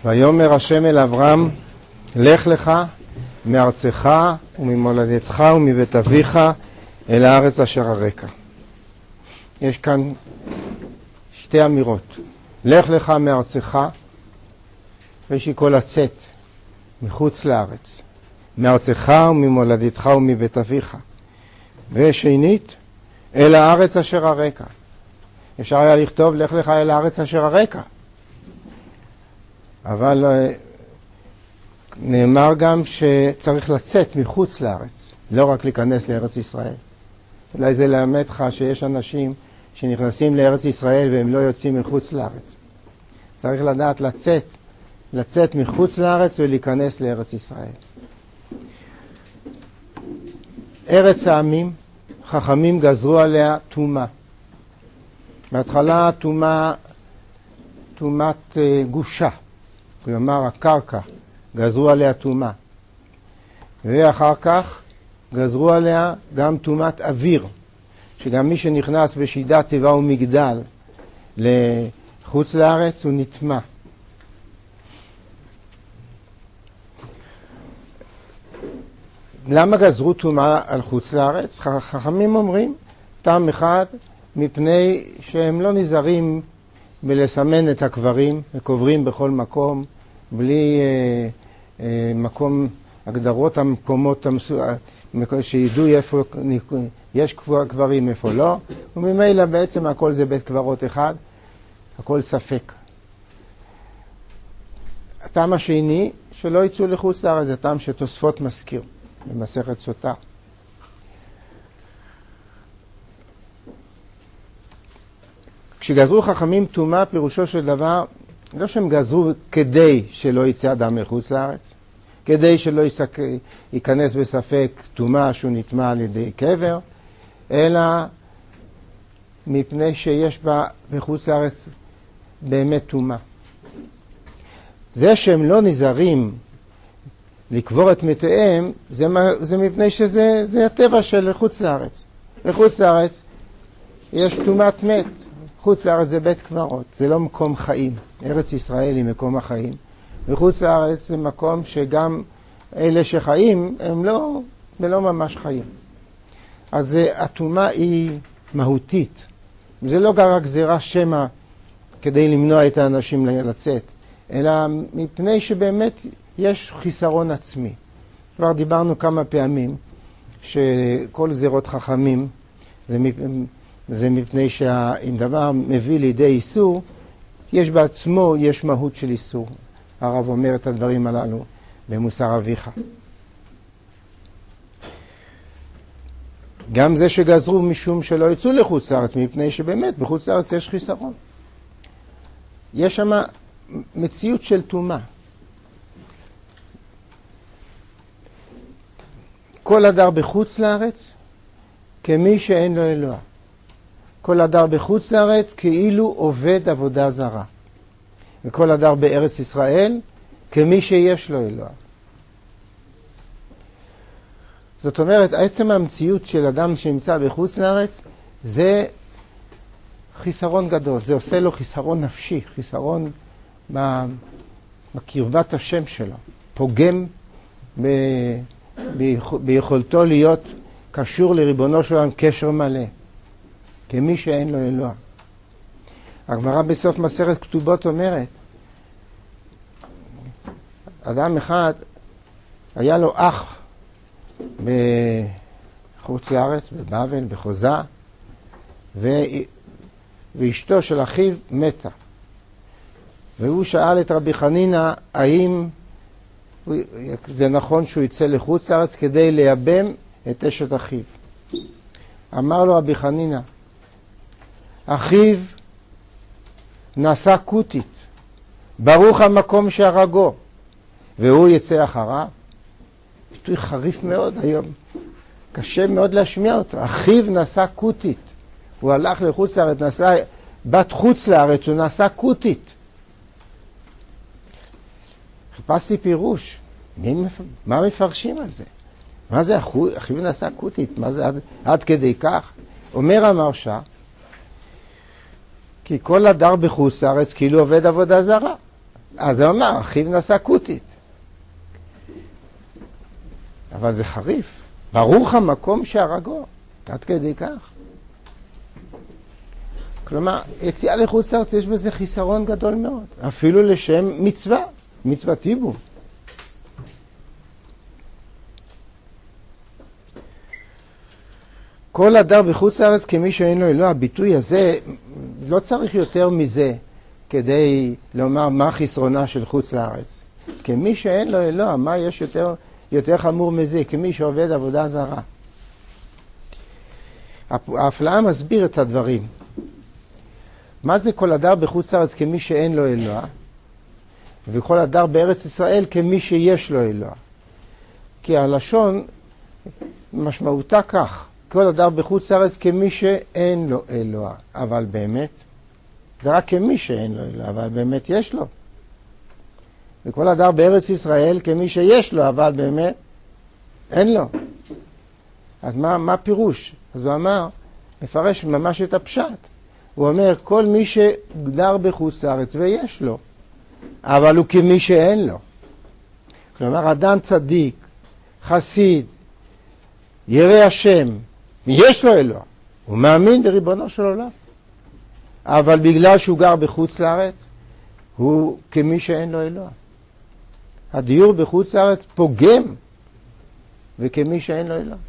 ויאמר השם אל אברהם, לך לך מארצך וממולדתך ומבית אביך אל הארץ אשר אראך. יש כאן שתי אמירות. לך לך מארצך, יש לי כל לצאת מחוץ לארץ, מארצך וממולדתך ומבית אביך. ושנית, אל הארץ אשר אראך. אפשר היה לכתוב לך לך אל הארץ אשר אראך, אבל נאמר גם שצריך לצאת מחוץ לארץ, לא רק להיכנס לארץ ישראל. אולי זה לאמת לך שיש אנשים שנכנסים לארץ ישראל והם לא יוצאים מחוץ לארץ. צריך לדעת לצאת מחוץ לארץ ולהיכנס לארץ ישראל. ארץ העמים, חכמים גזרו עליה תומה. בהתחלה תומת גושה, כלומר הקרקע, גזרו עליה תומה. ואחר כך גזרו עליה גם תומת אוויר, שגם מי שנכנס בשידת תיבה ומגדל לחוץ לארץ הוא נטמע. למה גזרו תומה על חוץ לארץ? חכמים אומרים, טעם אחד, מפני שהם לא נזהרים בלסמן את הקברים, וקוברים בכל מקום, בלי מקום, הגדרות המקומות שידעו איפה יש קברים, איפה לא, וממילא בעצם הכל זה בית קברות אחד, הכל ספק. הטעם השני, שלא יצאו לחוץ לארץ, זה טעם שתוספות מזכיר במסכת סוטה. כשגזרו חכמים תומה, פירושו של דבר, לא שהם גזרו כדי שלא יצא אדם לחוץ לארץ, כדי שלא ייכנס בספק תומה שהוא נטמע על ידי קבר, אלא מפני שיש בה בחוץ לארץ באמת תומה. זה שהם לא נזהרים לקבור את מתיהם, זה מפני שזה הטבע של חוץ לארץ. בחוץ לארץ יש תומת מת. חוץ לארץ זה בית קברות, זה לא מקום חיים. ארץ ישראל היא מקום החיים. וחוץ לארץ זה מקום שגם אלה שחיים הם לא ממש חיים. אז התומה היא מהותית. זה לא רק גזירה שמה כדי למנוע את האנשים לצאת, אלא מפני שבאמת יש חיסרון עצמי. כבר דיברנו כמה פעמים שכל גזירות חכמים זה מפני שאם דבר מביא לידי איסור, יש בעצמו, יש מהות של איסור. הרב אומר את הדברים הללו במוסר אביך. גם זה שגזרו משום שלא יצאו לחוץ לארץ, מפני שבאמת בחוץ לארץ יש חיסרון. יש שם מציאות של תומה. כל הדר בחוץ לארץ כמי שאין לו אלוה. כל הדר בחוץ לארץ כאילו עובד עבודה זרה. וכל הדר בארץ ישראל כמי שיש לו אלוה. זאת אומרת, עצם המציאות של אדם שנמצא בחוץ לארץ זה חיסרון גדול. זה עושה לו חיסרון נפשי, חיסרון בקרבת השם שלו. פוגם ביכולתו להיות קשור לריבונו של עולם קשר מלא. כמי שאין לו אלוה. הגמרא בסוף מסכת כתובות אומרת, אדם אחד היה לו אח בחוץ לארץ, בבבל, בחוזה, ואשתו של אחיו מתה. והוא שאל את רבי חנינא, האם זה נכון שהוא יצא לחוץ לארץ כדי לייבם את אשת אחיו? אמר לו רבי חנינא, אחיו נשא כותית, ברוך המקום שהרגו, והוא יצא אחריו. ביטוי חריף מאוד היום, קשה מאוד להשמיע אותו. אחיו נשא כותית, הוא הלך לחוץ לארץ, נשא בת חוץ לארץ, הוא נשא כותית. חיפשתי פירוש, מה מפרשים על זה? מה זה אחיו נשא כותית? מה זה עד כדי כך? אומר המרשה, כי כל הדר בחוץ לארץ כאילו עובד עבודה זרה. אז הוא אמר, אחיו נשא כותית. אבל זה חריף. ברוך המקום שהרגו. עד כדי כך. כלומר, יציאה לחוץ לארץ יש בזה חיסרון גדול מאוד. אפילו לשם מצווה. מצוות ייבום. כל הדר בחוץ לארץ כמי שאין לו אלוה. הביטוי הזה, לא צריך יותר מזה כדי לומר מה חסרונה של חוץ לארץ. כמי שאין לו אלוה, מה יש יותר חמור מזה? כמי שעובד עבודה זרה. ההפלאה מסביר את הדברים. מה זה כל הדר בחוץ לארץ כמי שאין לו אלוה? וכל הדר בארץ ישראל כמי שיש לו אלוה. כי הלשון משמעותה כך. כל הדר בחוץ לארץ כמי שאין לו אלוה. אבל באמת, זה רק כמי שאין לו אלוה, אבל באמת יש לו. וכל הדר בארץ ישראל כמי שיש לו, אבל באמת אין לו. אז מה פירוש? אז הוא אמר, מפרש ממש את הפשט. הוא אומר, כל מי שגדר בחוץ לארץ ויש לו, אבל הוא כמי שאין לו. כלומר, אדם צדיק, חסיד, ירא השם, יש לו אלוה. הוא מאמין בריבונו של עולם. אבל בגלל שהוא גר בחוץ לארץ, הוא כמי שאין לו אלוה. הדיור בחוץ לארץ פוגם, וכמי שאין לו אלוה.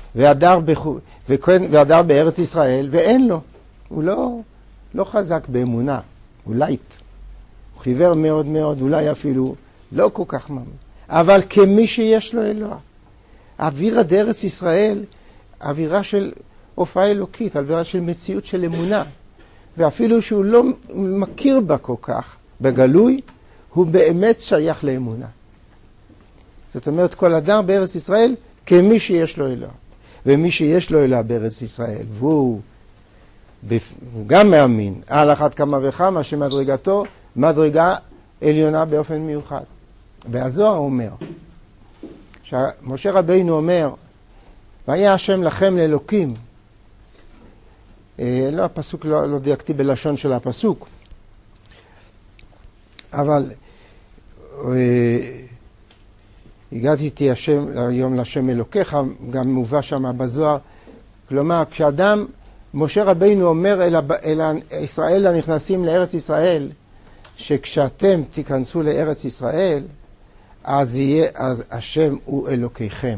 והדר בארץ ישראל, ואין לו. הוא לא חזק באמונה, הוא לייט. הוא חיוור מאוד מאוד, אולי אפילו לא כל כך מאמין. אבל כמי שיש לו אלוה. האווירה בארץ ישראל, אווירה של הופעה אלוקית, אווירה של מציאות של אמונה. ואפילו שהוא לא מכיר בה כל כך, בגלוי, הוא באמת שייך לאמונה. זאת אומרת, כל אדם בארץ ישראל, כמי שיש לו אלוה. ומי שיש לו אלוה בארץ ישראל, והוא גם מאמין, על אחת כמה וכמה שמדרגתו, מדרגה עליונה באופן מיוחד. והזוהר אומר, שמשה רבינו אומר, והיה השם לכם לאלוקים, לא הפסוק, לא דייקתי בלשון של הפסוק, אבל הגעתי איתי היום לשם אלוקיך, גם מובא שם בזוהר, כלומר כשאדם, משה רבינו אומר אל ישראל הנכנסים לארץ ישראל, שכשאתם תיכנסו לארץ ישראל, אז השם הוא אלוקיכם.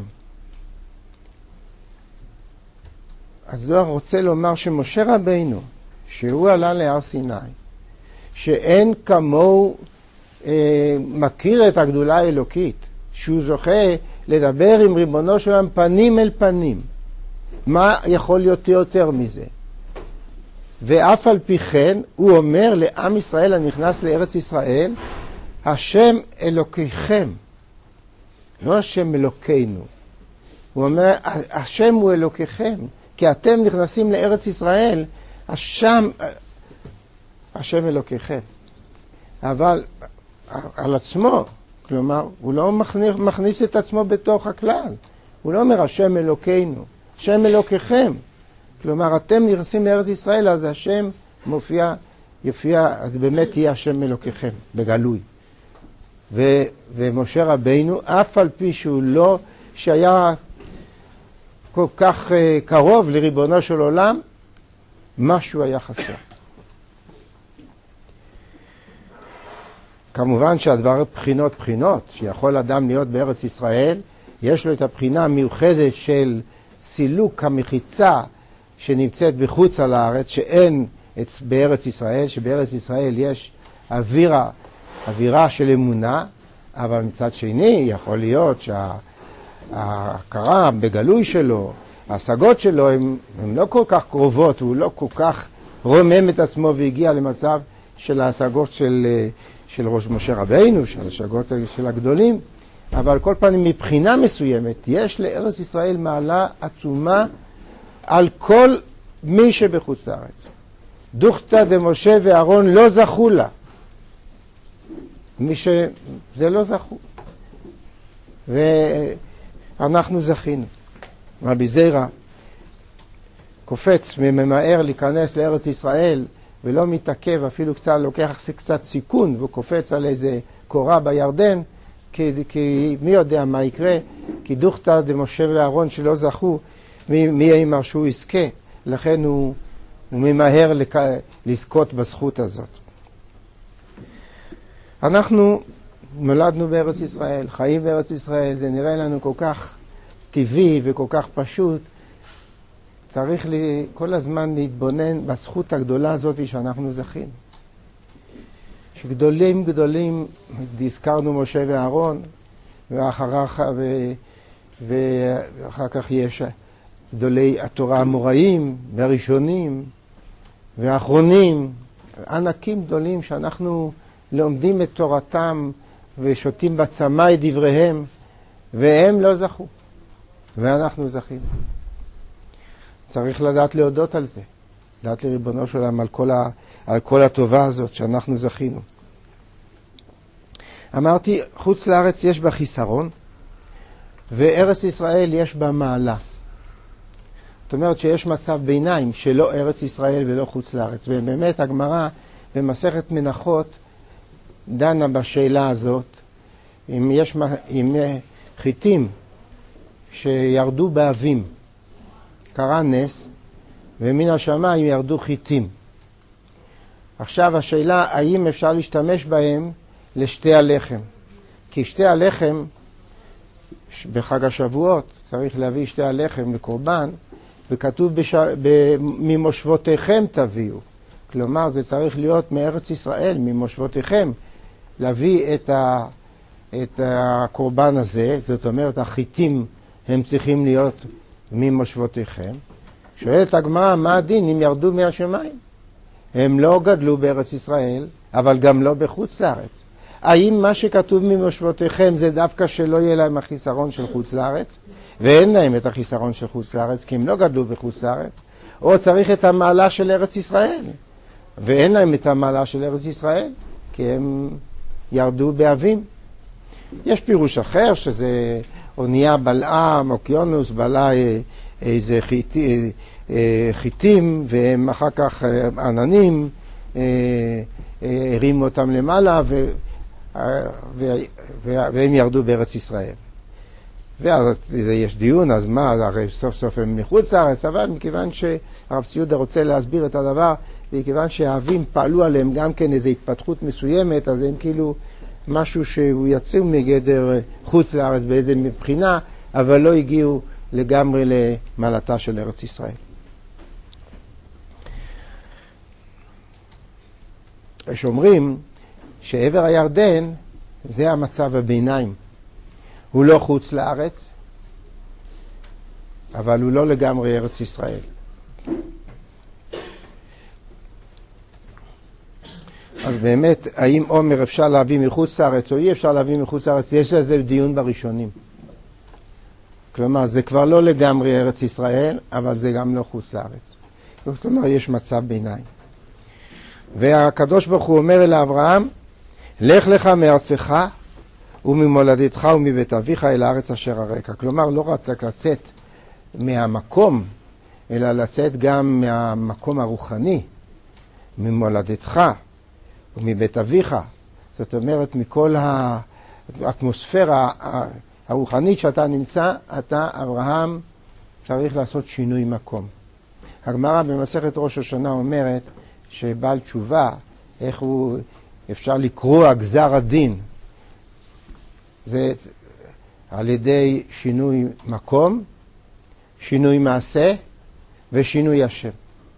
אז זוהר רוצה לומר שמשה רבינו, שהוא עלה להר סיני, שאין כמוהו מכיר את הגדולה האלוקית, שהוא זוכה לדבר עם ריבונו של עולם פנים אל פנים. מה יכול להיות יותר מזה? ואף על פי כן, הוא אומר לעם ישראל הנכנס לארץ ישראל, השם אלוקיכם, לא השם אלוקינו. הוא אומר, השם הוא אלוקיכם, כי אתם נכנסים לארץ ישראל, השם אלוקיכם. אבל על עצמו, כלומר, הוא לא מכניס את עצמו בתוך הכלל. הוא לא אומר, השם אלוקינו, השם אלוקיכם. כלומר, אתם נכנסים לארץ ישראל, אז השם יופיע, אז באמת יהיה השם אלוקיכם, בגלוי. ומשה רבינו, אף על פי שהוא לא, שהיה כל כך קרוב לריבונו של עולם, משהו היה חסר. כמובן שהדבר בחינות, שיכול אדם להיות בארץ ישראל, יש לו את הבחינה המיוחדת של סילוק המחיצה שנמצאת בחוץ על הארץ, שאין בארץ ישראל, שבארץ ישראל יש אווירה של אמונה, אבל מצד שני יכול להיות שההכרה בגלוי שלו, ההשגות שלו, הן לא כל כך קרובות, הוא לא כל כך רומם את עצמו והגיע למצב של ההשגות של ראש משה רבינו, של ההשגות של הגדולים, אבל כל פעם מבחינה מסוימת, יש לארץ ישראל מעלה עצומה על כל מי שבחוץ לארץ. דוכתא דמשה ואהרון לא זכו לה. מי שזה לא זכו. ואנחנו זכינו. רבי זירא קופץ וממהר להיכנס לארץ ישראל ולא מתעכב, אפילו קצת לוקח קצת סיכון וקופץ על איזה קורה בירדן, כי מי יודע מה יקרה, כי דוכתא דמשה ואהרון שלא זכו, מי יאמר שהוא יזכה, לכן הוא ממהר לזכות בזכות הזאת. אנחנו נולדנו בארץ ישראל, חיים בארץ ישראל, זה נראה לנו כל כך טבעי וכל כך פשוט. צריך כל הזמן להתבונן בזכות הגדולה הזאת שאנחנו זכינו. שגדולים הזכרנו משה ואהרון, ואחר כך יש גדולי התורה המוראים והראשונים והאחרונים, ענקים גדולים שאנחנו לומדים את תורתם ושותים בצמא את דבריהם, והם לא זכו, ואנחנו זכינו. צריך לדעת להודות על זה, לדעת לריבונו של עולם על כל הטובה הזאת שאנחנו זכינו. אמרתי, חוץ לארץ יש בה חיסרון, וארץ ישראל יש בה מעלה. זאת אומרת שיש מצב ביניים שלא ארץ ישראל ולא חוץ לארץ. ובאמת הגמרא במסכת מנחות דנה בשאלה הזאת, אם חיטים שירדו באבים, קרה נס, ומן השמיים ירדו חיטים. עכשיו השאלה, האם אפשר להשתמש בהם לשתי הלחם? כי שתי הלחם, בחג השבועות, צריך להביא שתי הלחם לקורבן, וכתוב ממושבותיכם תביאו. כלומר, זה צריך להיות מארץ ישראל, ממושבותיכם, להביא את הקורבן הזה, זאת אומרת, החיטים הם צריכים להיות ממושבותיכם. שואלת הגמרא, מה הדין אם ירדו מהשמיים? הם לא גדלו בארץ ישראל, אבל גם לא בחוץ לארץ. האם מה שכתוב ממושבותיכם זה דווקא שלא יהיה להם החיסרון של חוץ לארץ, ואין להם את החיסרון של חוץ לארץ, כי הם לא גדלו בחוץ לארץ, או צריך את המעלה של ארץ ישראל, ואין להם את המעלה של ארץ ישראל, כי הם ירדו באבים. יש פירוש אחר, שזה אונייה בלעה, אוקיינוס בלעה איזה חיטים, והם אחר כך עננים, הרימו אותם למעלה, והם ירדו בארץ ישראל. ואז יש דיון, אז מה, הרי סוף סוף הם מחוץ לארץ, אבל מכיוון שהרב ציודה רוצה להסביר את הדבר, מכיוון שהאבים פעלו עליהם גם כן איזו התפתחות מסוימת, אז הם כאילו משהו שהוא יצאו מגדר חוץ לארץ באיזה מבחינה, אבל לא הגיעו לגמרי למעלתה של ארץ ישראל. יש אומרים שעבר הירדן זה המצב הביניים. הוא לא חוץ לארץ, אבל הוא לא לגמרי ארץ ישראל. אז באמת, האם עומר אפשר להביא מחוץ לארץ או אי אפשר להביא מחוץ לארץ, יש לזה דיון בראשונים. כלומר, זה כבר לא לגמרי ארץ ישראל, אבל זה גם לא חוץ לארץ. כלומר, יש מצב ביניים. והקדוש ברוך הוא אומר אל אברהם, לך לך מארצך וממולדתך ומבית אביך אל הארץ אשר אראך. כלומר, לא רק לצאת מהמקום, אלא לצאת גם מהמקום הרוחני, ממולדתך ומבית אביך. זאת אומרת, מכל האטמוספירה הרוחנית שאתה נמצא, אתה, אברהם, צריך לעשות שינוי מקום. הגמרא במסכת ראש השנה אומרת שבעל תשובה, איך הוא אפשר לקרוא גזר הדין, זה על ידי שינוי מקום, שינוי מעשה ושינוי השם.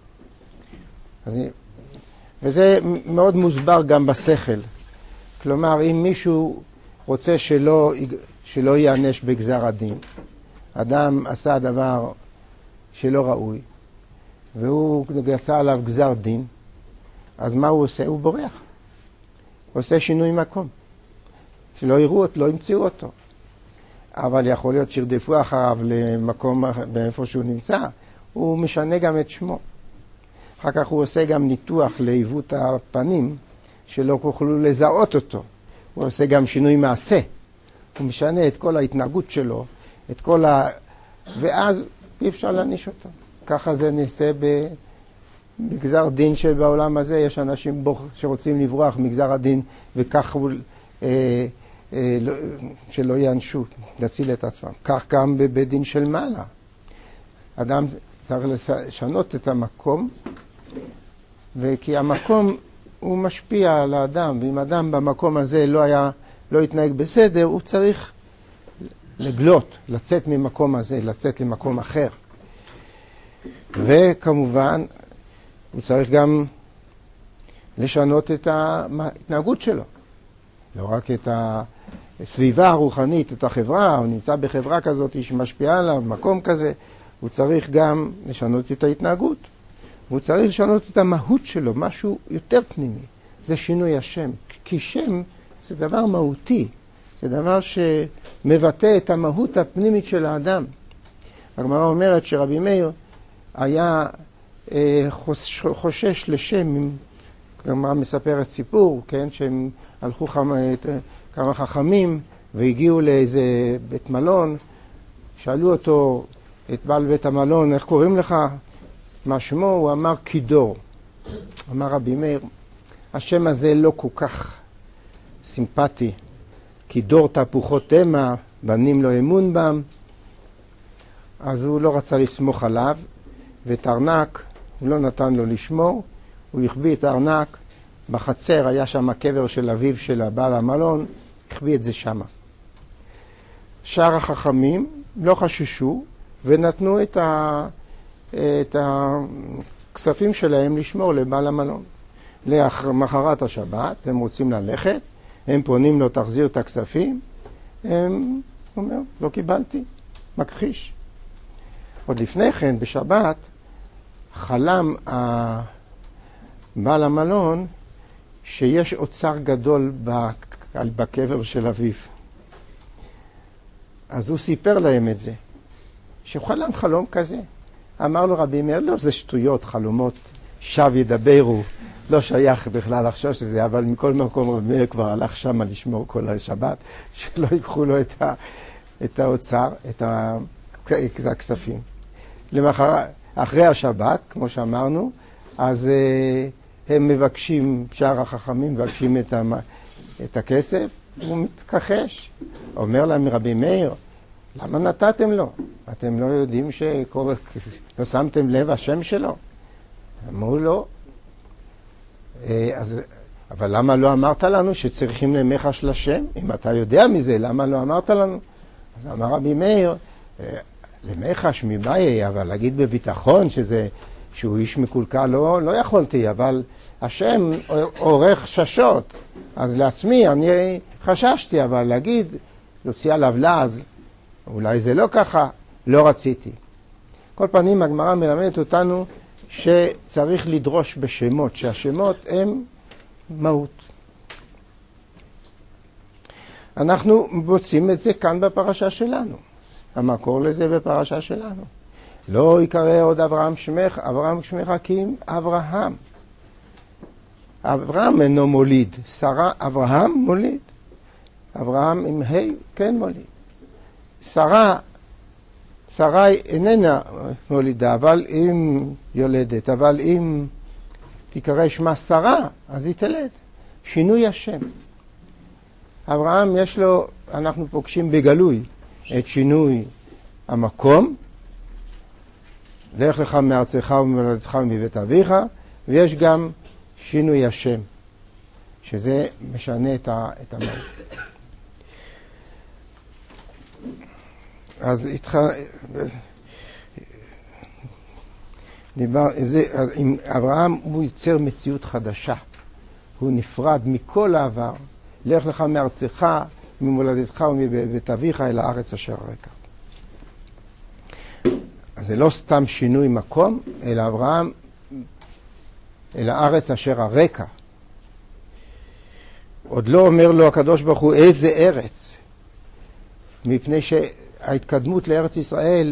וזה מאוד מוסבר גם בשכל. כלומר, אם מישהו רוצה שלא יענש בגזר הדין, אדם עשה דבר שלא ראוי, והוא גזר עליו גזר דין, אז מה הוא עושה? הוא בורח. הוא עושה שינוי מקום. שלא יראו אותו, לא ימצאו אותו. אבל יכול להיות שירדפו אחריו למקום באיפה שהוא נמצא, הוא משנה גם את שמו. אחר כך הוא עושה גם ניתוח לעיוות הפנים, שלא יוכלו לזהות אותו. הוא עושה גם שינוי מעשה. הוא משנה את כל ההתנהגות שלו, את כל ואז אי אפשר להניש אותו. ככה זה נעשה בגזר דין שבעולם הזה יש אנשים שרוצים לברוח מגזר הדין, וכך שלא יענשו, להציל את עצמם. כך גם בבית דין של מעלה. אדם צריך לשנות את המקום, וכי המקום הוא משפיע על האדם, ואם אדם במקום הזה לא יתנהג בסדר, הוא צריך לגלות, לצאת ממקום הזה, לצאת למקום אחר. וכמובן, הוא צריך גם לשנות את ההתנהגות שלו. לא רק את הסביבה הרוחנית, את החברה, הוא נמצא בחברה כזאת שמשפיעה עליו, מקום כזה, הוא צריך גם לשנות את ההתנהגות. והוא צריך לשנות את המהות שלו, משהו יותר פנימי. זה שינוי השם. כי שם זה דבר מהותי. זה דבר שמבטא את המהות הפנימית של האדם. הגמרא אומרת שרבי מאיר היה חושש לשם. הגמרא מספרת סיפור, כן? שהם הלכו כמה חכמים והגיעו לאיזה בית מלון. שאלו אותו, את בעל בית המלון, איך קוראים לך? מה שמו? הוא אמר קידור. אמר רבי מאיר, השם הזה לא כל כך סימפטי. קידור תפוחות המה, בנים לא אמון בם. אז הוא לא רצה לסמוך עליו, ואת ארנק הוא לא נתן לו לשמור. הוא החביא את הארנק בחצר, היה שם הקבר של אביו של הבעל המלון, החביא את זה שם. שאר החכמים לא חששו ונתנו את הכספים שלהם לשמור לבעל המלון. למחרת השבת הם רוצים ללכת, הם פונים לו תחזיר את הכספים, הוא אומר לא קיבלתי, מכחיש. עוד לפני כן בשבת חלם בעל המלון שיש אוצר גדול בקבר של אביו. אז הוא סיפר להם את זה, שהוא חלם חלום כזה. אמר לו רבי מאיר, לא, זה שטויות, חלומות, שב ידברו, לא שייך בכלל לחשוש לזה, אבל מכל מקום רבי מאיר כבר הלך שם לשמור כל השבת, שלא ייקחו לו את האוצר, את הכספים. אחרי השבת, כמו שאמרנו, אז הם מבקשים, שאר החכמים מבקשים את הכסף, הוא מתכחש. אומר להם רבי מאיר, למה נתתם לו? אתם לא יודעים לא שמתם לב השם שלו? אמרו לו, אבל למה לא אמרת לנו שצריכים למחש לשם? אם אתה יודע מזה, למה לא אמרת לנו? אז אמר רבי מאיר, למחש מבעיה, אבל להגיד בביטחון שהוא איש מקולקל, לא יכולתי, אבל השם עורך ששות, אז לעצמי אני חששתי, אבל להגיד, להוציא עליו לעז, אולי זה לא ככה, לא רציתי. כל פנים הגמרא מלמדת אותנו שצריך לדרוש בשמות, שהשמות הם מהות. אנחנו מוצאים את זה כאן בפרשה שלנו. המקור לזה בפרשה שלנו. לא יקרא עוד אברהם שמך כי אם אברהם. אברהם אינו מוליד, שרה אברהם מוליד. אברהם עם ה' כן מוליד. שרה איננה מולידה, אבל אם יולדת, אבל אם תקרא שמה שרה, אז היא תלד. שינוי השם. אברהם יש לו, אנחנו פוגשים בגלוי את שינוי המקום, לך לך מארצך וממולדתך ומבית אביך, ויש גם שינוי השם, שזה משנה את המהות. אז עם אברהם הוא יוצר מציאות חדשה. הוא נפרד מכל העבר. לך לך מארצך, ממולדתך ומבית אביך אל הארץ אשר הרקע. אז זה לא סתם שינוי מקום, אלא אברהם אל הארץ אשר הרקע. עוד לא אומר לו הקדוש ברוך הוא איזה ארץ, מפני שההתקדמות לארץ ישראל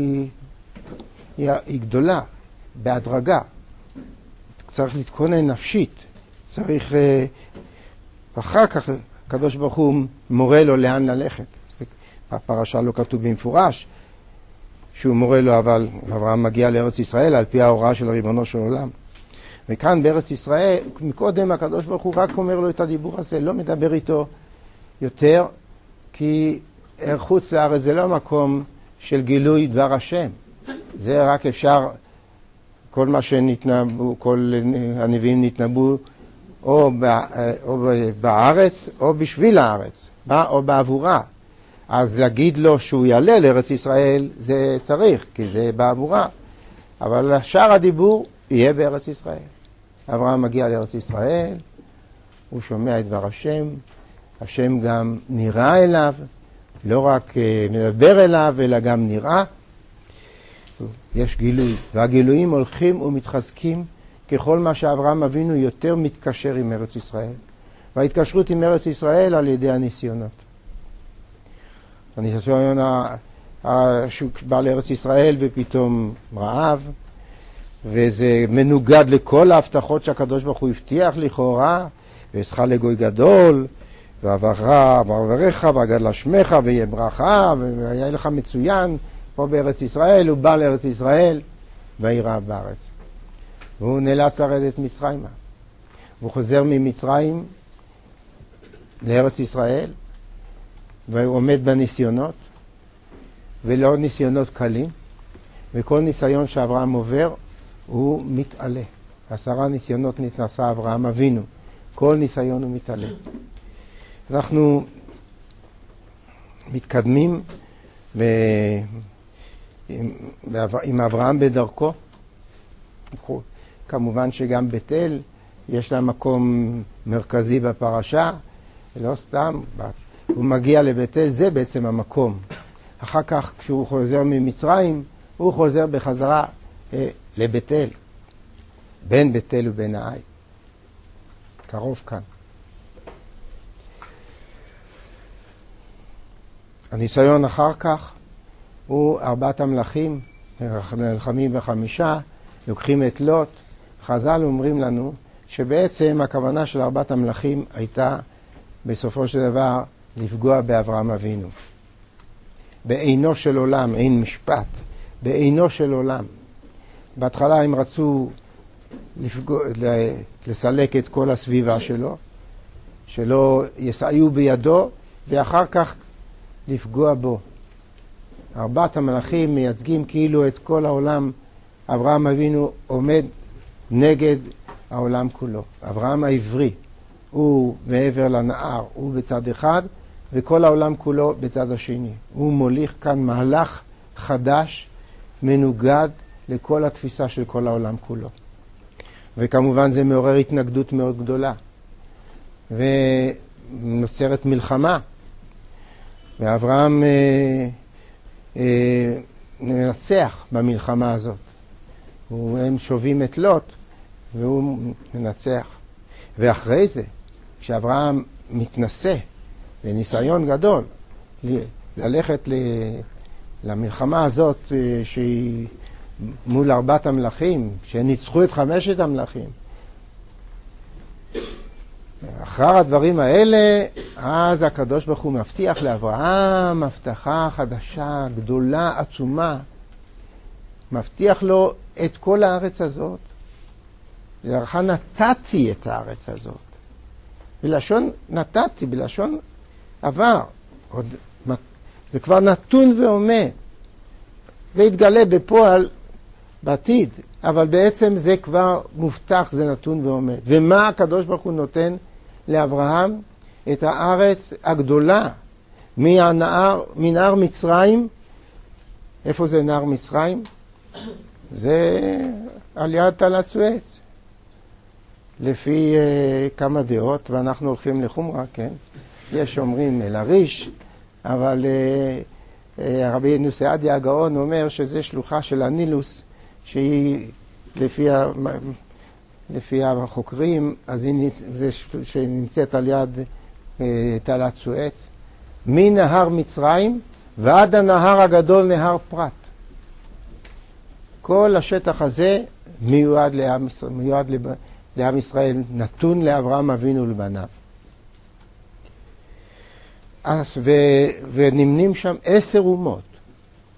היא גדולה, בהדרגה. צריך להתכונן נפשית, צריך אחר כך הקדוש ברוך הוא מורה לו לאן ללכת. בפרשה לא כתוב במפורש שהוא מורה לו, אבל אברהם מגיע לארץ ישראל על פי ההוראה של ריבונו של עולם. וכאן בארץ ישראל, מקודם הקדוש ברוך הוא רק אומר לו את הדיבור הזה, לא מדבר איתו יותר, כי חוץ לארץ זה לא מקום של גילוי דבר השם. זה רק אפשר, כל מה שנתנבאו, כל הנביאים נתנבאו, או בארץ או בשביל הארץ, או בעבורה. אז להגיד לו שהוא יעלה לארץ ישראל זה צריך, כי זה בעבורה. אבל שאר הדיבור יהיה בארץ ישראל. אברהם מגיע לארץ ישראל, הוא שומע את דבר השם, השם גם נראה אליו, לא רק מדבר אליו, אלא גם נראה. יש גילוי, והגילויים הולכים ומתחזקים ככל מה שאברהם אבינו יותר מתקשר עם ארץ ישראל. וההתקשרות עם ארץ ישראל על ידי הניסיונות. הניסיון שהוא בא לארץ ישראל ופתאום רעב, וזה מנוגד לכל ההבטחות שהקדוש ברוך הוא הבטיח לכאורה, ועשך לגוי גדול, ועברך ועגדל שמך ויהיה ברכה, והיה לך מצוין פה בארץ ישראל. הוא בא לארץ ישראל וירא בארץ. והוא נאלץ לרדת מצרימה. הוא חוזר ממצרים לארץ ישראל, והוא עומד בניסיונות, ולא ניסיונות קלים, וכל ניסיון שאברהם עובר הוא מתעלה. 10 ניסיונות נתנסה אברהם אבינו, כל ניסיון הוא מתעלה. אנחנו מתקדמים עם אברהם בדרכו. כמובן שגם בית אל יש לה מקום מרכזי בפרשה, לא סתם, הוא מגיע לבית אל, זה בעצם המקום. אחר כך כשהוא חוזר ממצרים, הוא חוזר בחזרה לבית אל, בין בית אל ובין העי, קרוב כאן. הניסיון אחר כך הוא 4 המלכים, נלחמים ב5, לוקחים את לוט. חז"ל אומרים לנו שבעצם הכוונה של 4 המלכים הייתה בסופו של דבר לפגוע באברהם אבינו. בעינו של עולם, אין משפט, בעינו של עולם. בהתחלה הם רצו לסלק את כל הסביבה שלו, שלא יסעיו בידו, ואחר כך לפגוע בו. 4 המלכים מייצגים כאילו את כל העולם. אברהם אבינו עומד נגד העולם כולו. אברהם העברי הוא מעבר לנהר, הוא בצד אחד, וכל העולם כולו בצד השני. הוא מוליך כאן מהלך חדש, מנוגד לכל התפיסה של כל העולם כולו. וכמובן זה מעורר התנגדות מאוד גדולה. ונוצרת מלחמה. ואברהם מנצח במלחמה הזאת. הם שובים את לוט, והוא מנצח. ואחרי זה, כשאברהם מתנסה, זה ניסיון גדול, ללכת למלחמה הזאת שהיא מול 4 המלכים, שניצחו את 5 המלכים. אחר הדברים האלה, אז הקדוש ברוך הוא מבטיח לאברהם הבטחה חדשה, גדולה, עצומה. מבטיח לו את כל הארץ הזאת. לך נתתי את הארץ הזאת. בלשון נתתי, בלשון עבר. זה כבר נתון ועומד. והתגלה בפועל בעתיד. אבל בעצם זה כבר מובטח, זה נתון ועומד. ומה הקדוש ברוך הוא נותן לאברהם? את הארץ הגדולה. מנהר מצרים. איפה זה נהר מצרים? זה על יד תעלת סואץ. לפי כמה דעות, ואנחנו הולכים לחומרה, כן? יש אומרים אל הריש, אבל הרבי נוסעדיה הגאון אומר שזה שלוחה של הנילוס, שהיא לפי החוקרים, אז זה שנמצאת על יד תעלת סואץ, מנהר מצרים ועד הנהר הגדול נהר פרת. כל השטח הזה מיועד לעם ישראל, נתון לאברהם אבינו ולבניו. ונמנים שם 10 אומות.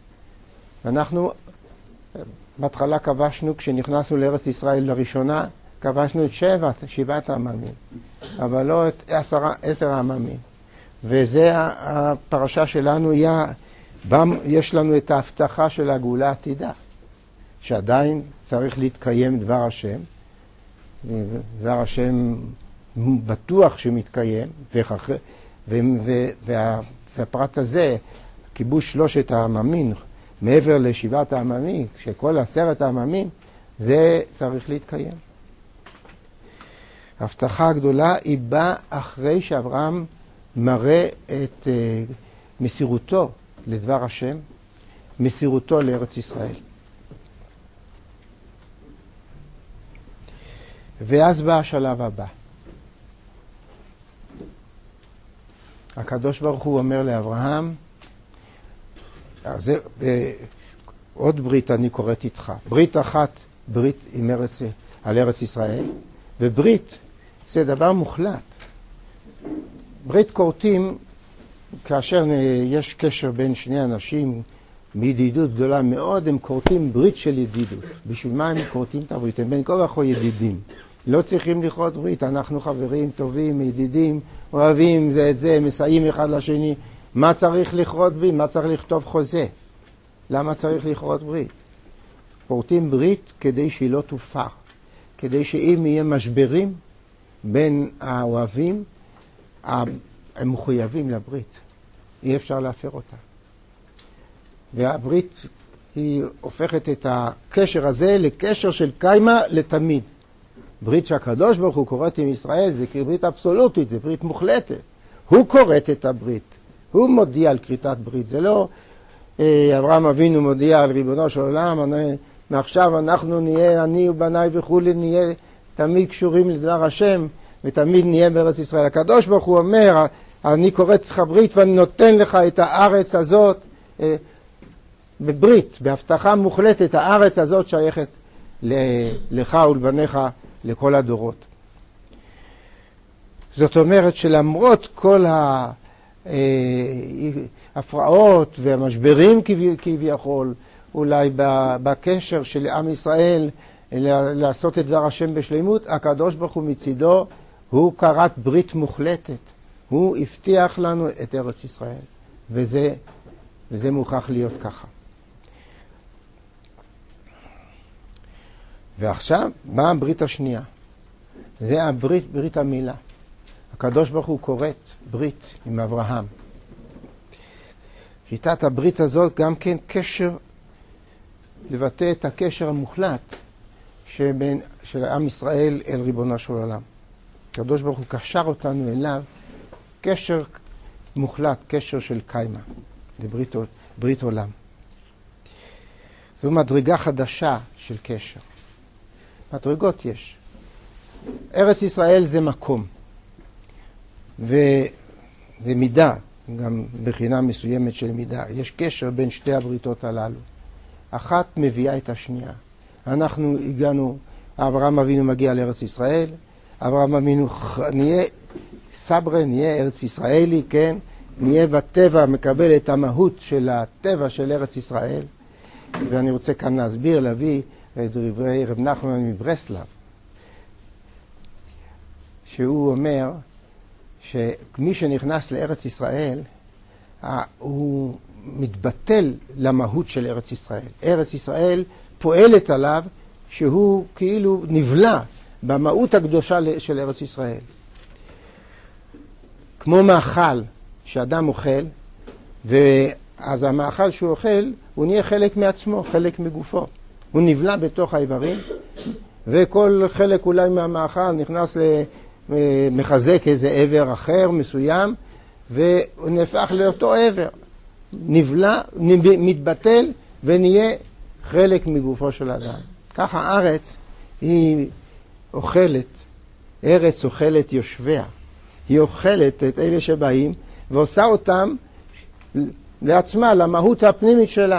אנחנו בהתחלה כבשנו, כשנכנסנו לארץ ישראל לראשונה, כבשנו את שבעת העממים, אבל לא את 10 העממים. וזה הפרשה שלנו, יש לנו את ההבטחה של הגאולה העתידה, שעדיין צריך להתקיים דבר השם, דבר השם בטוח שמתקיים, והפרט הזה, כיבוש 3 העממים, מעבר ל7 העממים, שכל 10 העממים, זה צריך להתקיים. ההבטחה הגדולה היא באה אחרי שאברהם מראה את מסירותו לדבר השם, מסירותו לארץ ישראל. ואז בא השלב הבא. הקדוש ברוך הוא אומר לאברהם, עוד ברית אני קוראת איתך. ברית אחת, ברית על ארץ ישראל, וברית זה דבר מוחלט. ברית כורתים, כאשר יש קשר בין שני אנשים מידידות גדולה מאוד, הם כורתים ברית של ידידות. בשביל מה הם כורתים את הברית? הם בין כה וכה ידידים. לא צריכים לכרות ברית, אנחנו חברים טובים, ידידים, אוהבים זה את זה, מסייעים אחד לשני. מה צריך לכרות ברית? מה צריך לכתוב חוזה? למה צריך לכרות ברית? כורתים ברית כדי שהיא לא תופר, כדי שאם יהיה משברים בין האוהבים, הם מחויבים לברית. אי אפשר להפר אותה. והברית היא הופכת את הקשר הזה לקשר של קיימה לתמיד. ברית שהקדוש ברוך הוא כורת עם ישראל זה ברית אבסולוטית, זה ברית מוחלטת. הוא כורת את הברית. הוא מודיע על כריתת ברית. זה לא אברהם אבינו מודיע על ריבונו של עולם, מעכשיו אנחנו נהיה, אני ובניי וכולי, נהיה תמיד קשורים לדבר השם, ותמיד נהיה בארץ ישראל. הקדוש ברוך הוא אומר, אני כורת לך ברית ואני נותן לך את הארץ הזאת, בברית, בהבטחה מוחלטת, הארץ הזאת שייכת לך ולבניך לכל הדורות. זאת אומרת שלמרות כל ההפרעות והמשברים כביכול, אולי בקשר של עם ישראל לעשות את דבר השם בשלימות, הקדוש ברוך הוא מצידו, הוא כרת ברית מוחלטת. הוא הבטיח לנו את ארץ ישראל, וזה מוכרח להיות ככה. ועכשיו באה הברית השנייה. זה ברית המילה. הקדוש ברוך הוא כורת ברית עם אברהם. כריתת הברית הזאת גם כן קשר, לבטא את הקשר המוחלט של עם ישראל אל ריבונו של עולם. הקדוש ברוך הוא קשר אותנו אליו, קשר מוחלט, קשר של קיימה, ברית עולם. זו מדרגה חדשה של קשר. מדרגות יש. ארץ ישראל זה מקום, וזה מידה, גם בחינה מסוימת של מידה. יש קשר בין שתי הבריתות הללו. אחת מביאה את השנייה. אנחנו הגענו, אברהם אבינו מגיע לארץ ישראל, אברהם אבינו נהיה סברה, נהיה ארץ ישראלי, כן? נהיה בטבע, מקבל את המהות של הטבע של ארץ ישראל. ואני רוצה כאן להסביר, להביא את דברי רב נחמן מברסלב, שהוא אומר שמי שנכנס לארץ ישראל, הוא מתבטל למהות של ארץ ישראל. ארץ ישראל פועלת עליו שהוא כאילו נבלע במהות הקדושה של ארץ ישראל. כמו מאכל שאדם אוכל, ואז המאכל שהוא אוכל, הוא נהיה חלק מעצמו, חלק מגופו. הוא נבלע בתוך האיברים, וכל חלק אולי מהמאכל נכנס מחזק איזה עבר אחר מסוים, והוא נהפך לאותו עבר. נבלע, מתבטל, ונהיה חלק מגופו של אדם. ככה הארץ היא אוכלת, ארץ אוכלת יושביה. היא אוכלת את אלה שבאים, ועושה אותם לעצמה, למהות הפנימית שלה.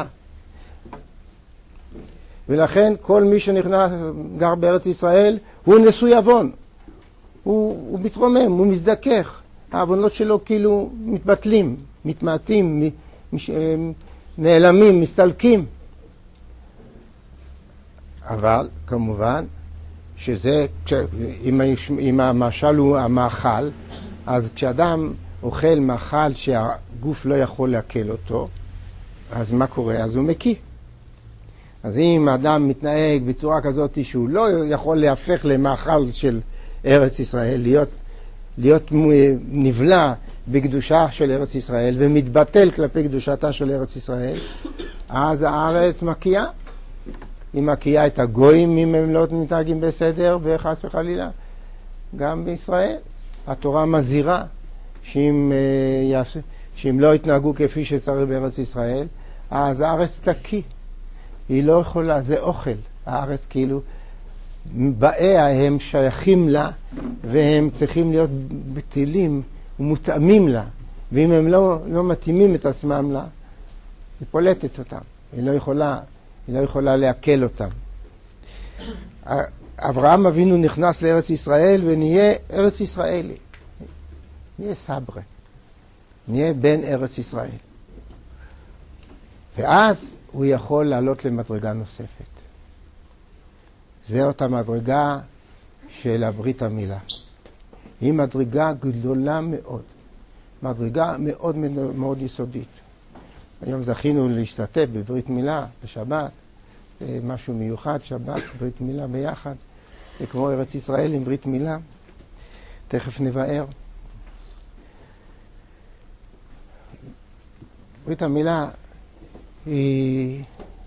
ולכן כל מי שנכנס, גר בארץ ישראל, הוא נשוי עוון. הוא מתרומם, הוא מזדכך. העוונות שלו כאילו מתבטלים, מתמעטים, נעלמים, מסתלקים. אבל כמובן שזה, אם המשל הוא המאכל, אז כשאדם אוכל מאכל שהגוף לא יכול לעכל אותו, אז מה קורה? אז הוא מקיא. אז אם האדם מתנהג בצורה כזאת שהוא לא יכול להפך למאכל של ארץ ישראל, להיות נבלע בקדושה של ארץ ישראל ומתבטל כלפי קדושתה של ארץ ישראל, אז הארץ מקיאה. היא מקיאה את הגויים אם הם לא מתנהגים בסדר, וחס וחלילה גם בישראל. התורה מזהירה שאם לא יתנהגו כפי שצריך בארץ ישראל, אז הארץ תקיא. היא לא יכולה, זה אוכל. הארץ כאילו, באיה הם שייכים לה, והם צריכים להיות בטילים ומותאמים לה. ואם הם לא מתאימים את עצמם לה, היא פולטת אותם. היא לא יכולה לעכל אותם. אברהם אבינו נכנס לארץ ישראל ונהיה ארץ ישראלי. נהיה סברה. נהיה בן ארץ ישראל. ואז הוא יכול לעלות למדרגה נוספת. זה אותה מדרגה של הברית המילה. היא מדרגה גדולה מאוד. מדרגה מאוד מאוד יסודית. היום זכינו להשתתף בברית מילה בשבת. זה משהו מיוחד, שבת, ברית מילה ביחד. זה כמו ארץ ישראל עם ברית מילה. תכף נבאר. ברית המילה היא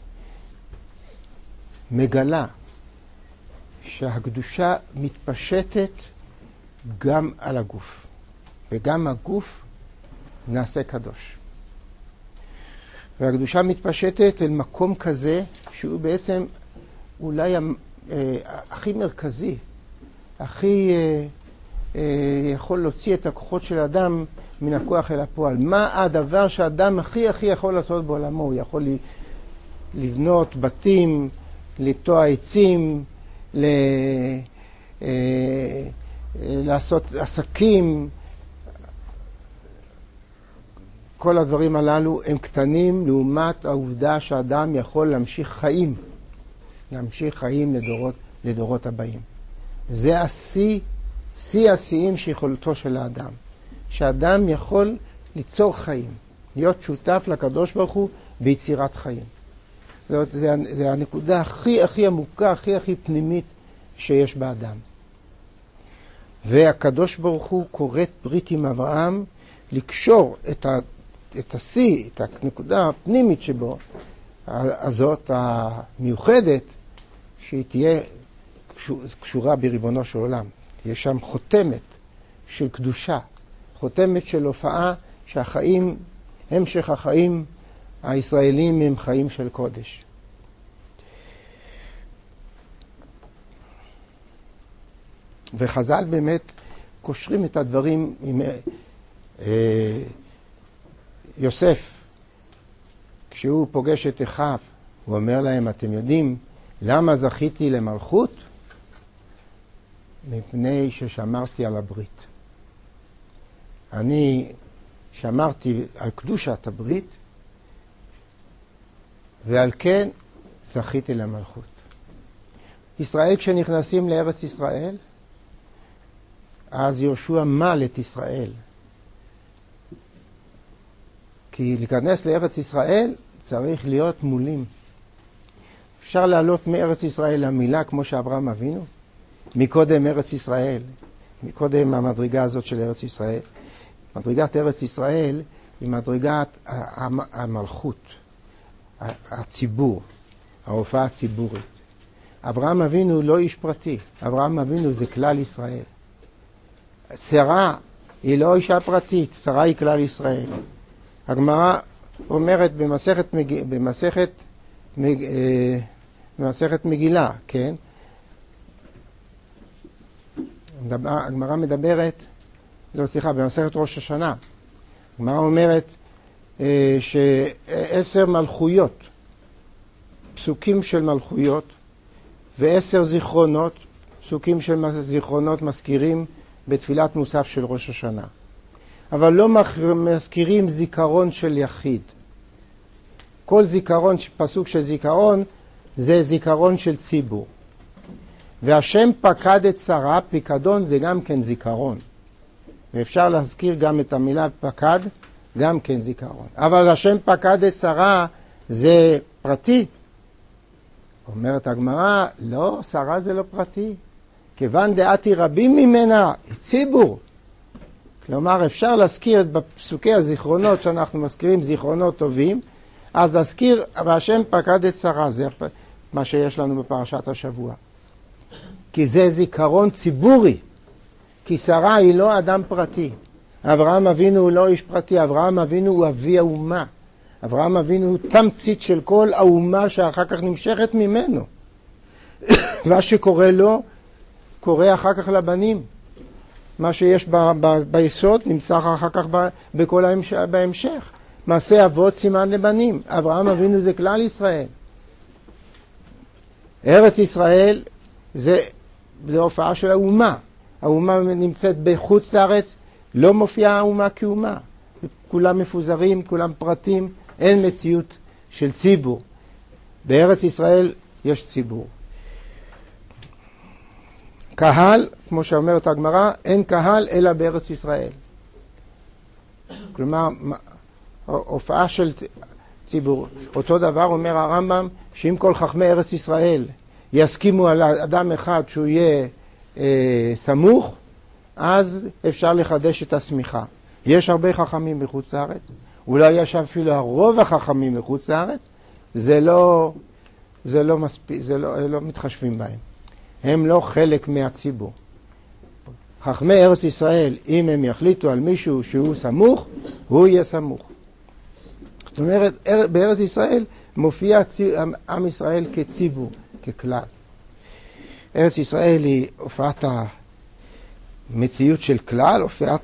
מגלה שהקדושה מתפשטת גם על הגוף, וגם הגוף נעשה קדוש. והקדושה מתפשטת אל מקום כזה שהוא בעצם אולי הכי מרכזי, הכי יכול להוציא את הכוחות של האדם מן הכוח אל הפועל. מה הדבר שהאדם הכי יכול לעשות בעולמו? הוא יכול לבנות בתים, לטוע עצים, לעשות עסקים. כל הדברים הללו הם קטנים לעומת העובדה שהאדם יכול להמשיך חיים לדורות הבאים. זה שיא השיאים שיכולתו של האדם. שהאדם יכול ליצור חיים, להיות שותף לקדוש ברוך הוא ביצירת חיים. זה הנקודה הכי עמוקה, הכי פנימית שיש באדם. והקדוש ברוך הוא כורת ברית עם אברהם, לקשור את השיא, את הנקודה הפנימית שבו, הזאת המיוחדת, שהיא תהיה קשורה בריבונו של עולם. יש שם חותמת של קדושה, חותמת של הופעה שהחיים, המשך החיים הישראלים הם חיים של קודש. וחז"ל באמת קושרים את הדברים עם יוסף. כשהוא פוגש את אחיו, הוא אומר להם, אתם יודעים למה זכיתי למלכות? מפני ששמרתי על הברית. אני שמרתי על קדושת הברית, ועל כן זכיתי למלכות. ישראל, כשנכנסים לארץ ישראל, אז יהושע מל את ישראל. כי להיכנס לארץ ישראל צריך להיות מולים. אפשר לעלות מארץ ישראל למילה כמו שאברהם אבינו. מקודם ארץ ישראל, מקודם המדרגה הזאת של ארץ ישראל. מדרגת ארץ ישראל היא מדרגת המלכות, הציבור, ההופעה הציבורית. אברהם אבינו לא איש פרטי, אברהם אבינו זה כלל ישראל. שרה היא לא אישה פרטית, שרה היא כלל ישראל. הגמרא אומרת במסכת מגילה, כן? הגמרא מדברת, במסכת ראש השנה. הגמרא אומרת ש10 מלכויות, פסוקים של מלכויות, ו10 זיכרונות, פסוקים של זיכרונות מזכירים בתפילת מוסף של ראש השנה. אבל לא מזכירים זיכרון של יחיד. כל זיכרון, פסוק של זיכרון, זה זיכרון של ציבור. והשם פקד את שרה, פיקדון זה גם כן זיכרון. ואפשר להזכיר גם את המילה פקד, גם כן זיכרון. אבל השם פקד את שרה זה פרטי. אומרת הגמרא, לא, שרה זה לא פרטי. כיוון דעתי רבים ממנה, ציבור. כלומר, אפשר להזכיר בפסוקי הזיכרונות, שאנחנו מזכירים זיכרונות טובים, אז להזכיר, והשם פקד את שרה, זה מה שיש לנו בפרשת השבוע. כי זה זיכרון ציבורי. כי שרה היא לא אדם פרטי. אברהם אבינו הוא לא איש פרטי, אברהם אבינו הוא אבי האומה. אברהם אבינו הוא תמצית של כל האומה שאחר כך נמשכת ממנו. מה שקורה לו, קורה אחר כך לבנים. מה שיש ביסוד נמצא אחר כך בכל בהמשך. מעשה אבות סימן לבנים. אברהם אבינו זה כלל ישראל. ארץ ישראל זה הופעה של האומה. האומה נמצאת בחוץ לארץ, לא מופיעה האומה כאומה. כולם מפוזרים, כולם פרטים, אין מציאות של ציבור. בארץ ישראל יש ציבור. קהל, כמו שאומרת הגמרא, אין קהל אלא בארץ ישראל. כלומר, הופעה של ציבור. אותו דבר אומר הרמב"ם, שאם כל חכמי ארץ ישראל יסכימו על אדם אחד שהוא יהיה סמוך, אז אפשר לחדש את הסמיכה. יש הרבה חכמים בחוץ לארץ, אולי יש אפילו הרוב החכמים בחוץ לארץ, זה לא מספיק, לא מתחשבים בהם. הם לא חלק מהציבור. חכמי ארץ ישראל, אם הם יחליטו על מישהו שהוא סמוך, הוא יהיה סמוך. זאת אומרת, בארץ ישראל מופיע עם ישראל כציבור, ככלל. ארץ ישראל היא הופעת המציאות של כלל, הופעת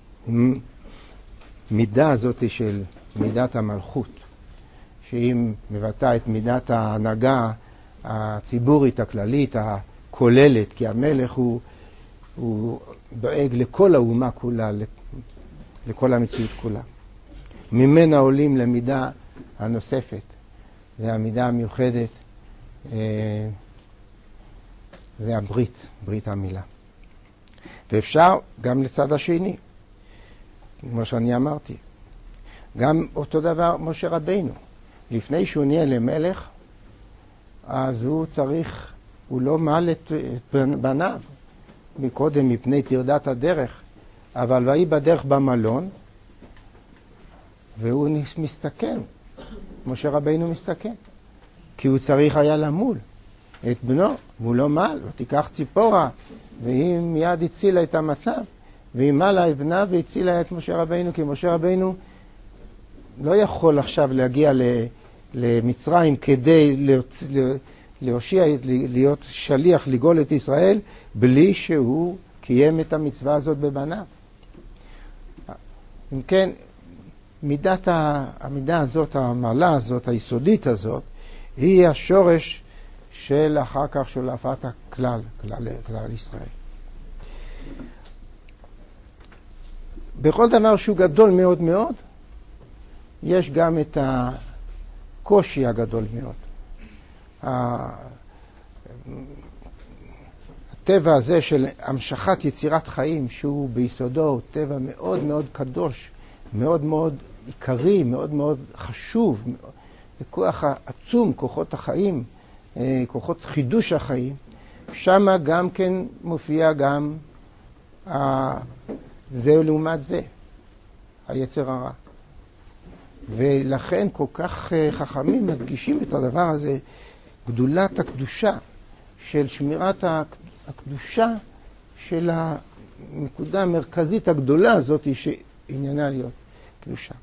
המידה הזאת של מידת המלכות, שהיא מבטאה את מידת ההנהגה הציבורית, הכללית, הכוללת, כי המלך הוא דואג לכל האומה כולה, לכל המציאות כולה. ממנה עולים למידה הנוספת, זה המידה המיוחדת, זה הברית, ברית המילה. ואפשר גם לצד השני, כמו שאני אמרתי. גם אותו דבר משה רבינו. לפני שהוא נהיה למלך, אז הוא לא מעל את בניו, מקודם מפני תרדת הדרך, אבל והיא בדרך במלון, והוא מסתכן. משה רבינו מסתכן. כי הוא צריך היה למול את בנו, והוא לא מעל, ותיקח ציפורה, והיא מיד הצילה את המצב, והיא מעלה את בנה והצילה את משה רבינו, כי משה רבינו לא יכול עכשיו להגיע למצרים כדי להושיע, להיות שליח לגאול את ישראל, בלי שהוא קיים את המצווה הזאת בבניו. אם כן, המידה הזאת, המעלה הזאת, היסודית הזאת, היא השורש של אחר כך של הפעת הכלל, כלל ישראל. בכל דבר שהוא גדול מאוד מאוד, יש גם את הקושי הגדול מאוד. הטבע הזה של המשכת יצירת חיים, שהוא ביסודו טבע מאוד מאוד קדוש, מאוד מאוד עיקרי, מאוד מאוד חשוב, זה כוח עצום, כוחות החיים, כוחות חידוש החיים, שם גם כן מופיע גם זה לעומת זה, היצר הרע. ולכן כל כך חכמים מדגישים את הדבר הזה, גדולת הקדושה, של שמירת הקדושה של הנקודה המרכזית הגדולה הזאת שעניינה להיות קדושה.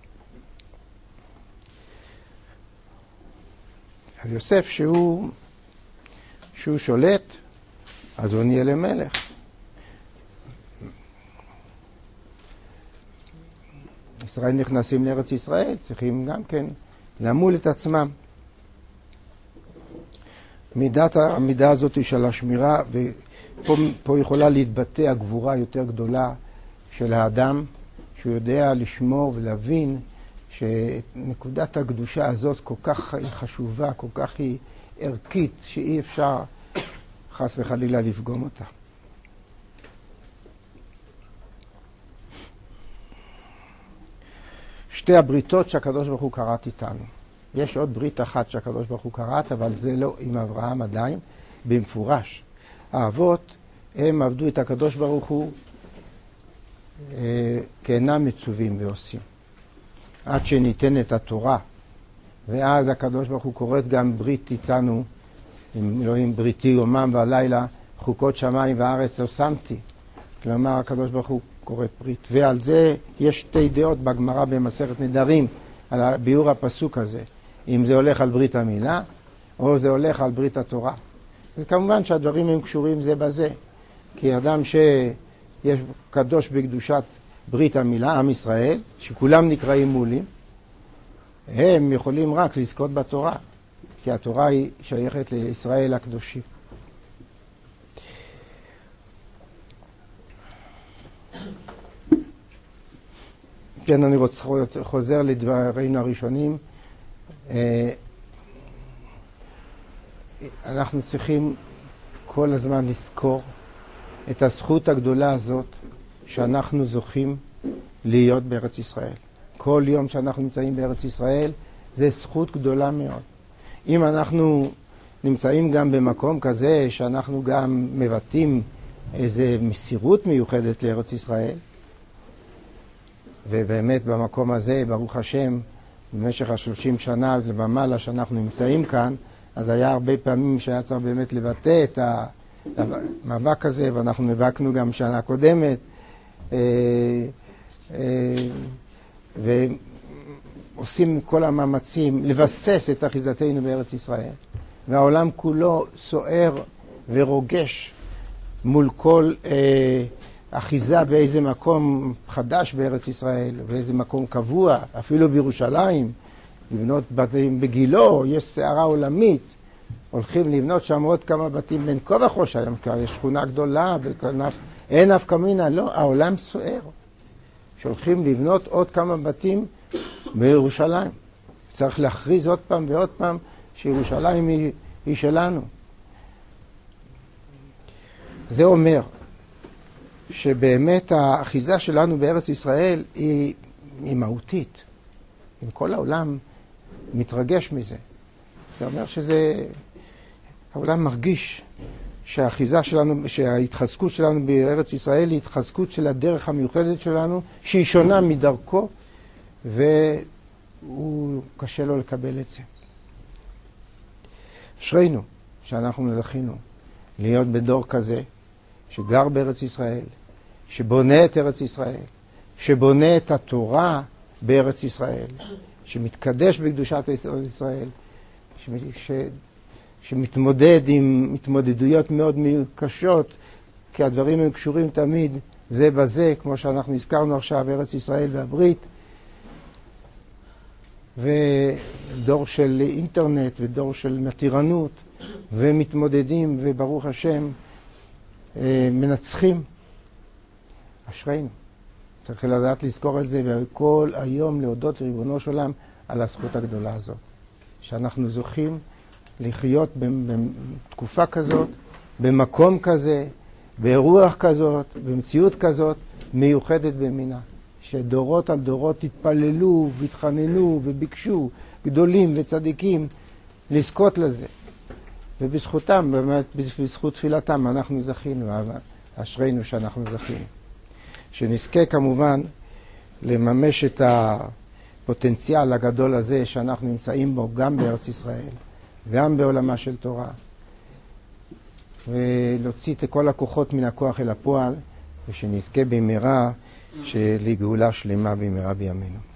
יוסף שהוא שולט, אז הוא נהיה למלך. ישראל נכנסים לארץ ישראל, צריכים גם כן למול את עצמם. המידה הזאת של השמירה, ופה יכולה להתבטא הגבורה יותר גדולה של האדם, שהוא יודע לשמור ולהבין שנקודת הקדושה הזאת כל כך חשובה, כל כך היא ערכית, שאי אפשר חס וחלילה לפגום אותה. שתי הבריתות שהקדוש ברוך הוא כרת איתנו. יש עוד ברית אחת שהקדוש ברוך הוא כרת, אבל זה לא עם אברהם עדיין, במפורש. האבות, הם עבדו את הקדוש ברוך הוא כאינם מצווים ועושים. עד שניתן את התורה, ואז הקדוש ברוך הוא כורת גם ברית איתנו, עם אלוהים בריתי יומם והלילה, חוקות שמיים וארץ לא שמתי. כלומר, הקדוש ברוך הוא כורת ברית. ועל זה יש שתי דעות בגמרא במסכת נדרים, על ביאור הפסוק הזה. אם זה הולך על ברית המילה, או זה הולך על ברית התורה. וכמובן שהדברים הם קשורים זה בזה. כי אדם שיש קדוש בקדושת ברית המילה, עם ישראל, שכולם נקראים מולים, הם יכולים רק לזכות בתורה. כי התורה היא שייכת לישראל הקדושים. כן, אני חוזר לדברינו הראשונים. אנחנו צריכים כל הזמן לזכור את הזכות הגדולה הזאת שאנחנו זוכים להיות בארץ ישראל. כל יום שאנחנו נמצאים בארץ ישראל זה זכות גדולה מאוד. אם אנחנו נמצאים גם במקום כזה שאנחנו גם מבטאים איזו מסירות מיוחדת לארץ ישראל, ובאמת במקום הזה, ברוך השם, במשך 30 שנה ומעלה שאנחנו נמצאים כאן, אז היה הרבה פעמים שהיה צריך באמת לבטא את המאבק הזה, ואנחנו נאבקנו גם שנה קודמת, ועושים כל המאמצים לבסס את אחיזתנו בארץ ישראל. והעולם כולו סוער ורוגש מול כל אחיזה באיזה מקום חדש בארץ ישראל, באיזה מקום קבוע, אפילו בירושלים, לבנות בתים בגילו, יש סערה עולמית, הולכים לבנות שם עוד כמה בתים בין כה וכה, יש שכונה גדולה, אין אף כמינה, לא, העולם סוער. שהולכים לבנות עוד כמה בתים בירושלים. צריך להכריז עוד פעם ועוד פעם שירושלים היא שלנו. זה אומר שבאמת האחיזה שלנו בארץ ישראל היא מהותית. אם כל העולם מתרגש מזה. זה אומר העולם מרגיש שהאחיזה שלנו, שההתחזקות שלנו בארץ ישראל היא התחזקות של הדרך המיוחדת שלנו, שהיא שונה מדרכו, והוא קשה לו לקבל את זה. אשרינו שאנחנו זכינו להיות בדור כזה, שגר בארץ ישראל, שבונה את ארץ ישראל, שבונה את התורה בארץ ישראל, שמתקדש בקדושת ישראל, שמתמודד עם התמודדויות מאוד קשות, כי הדברים הם קשורים תמיד זה בזה, כמו שאנחנו הזכרנו עכשיו, ארץ ישראל והברית, ודור של אינטרנט ודור של מתירנות, ומתמודדים, וברוך השם, מנצחים. אשרינו. צריך לדעת לזכור את זה, וכל היום להודות לריבונו של עולם על הזכות הגדולה הזאת. שאנחנו זוכים לחיות בתקופה כזאת, במקום כזה, ברוח כזאת, במציאות כזאת, מיוחדת במינה. שדורות על דורות התפללו והתחננו וביקשו, גדולים וצדיקים, לזכות לזה. ובזכותם, באמת בזכות תפילתם, אנחנו זכינו, אשרינו שאנחנו זכינו. שנזכה כמובן לממש את הפוטנציאל הגדול הזה שאנחנו נמצאים בו גם בארץ ישראל, גם בעולמה של תורה, ולהוציא את כל הכוחות מן הכוח אל הפועל, ושנזכה במהרה לגאולה שלמה במהרה בימינו.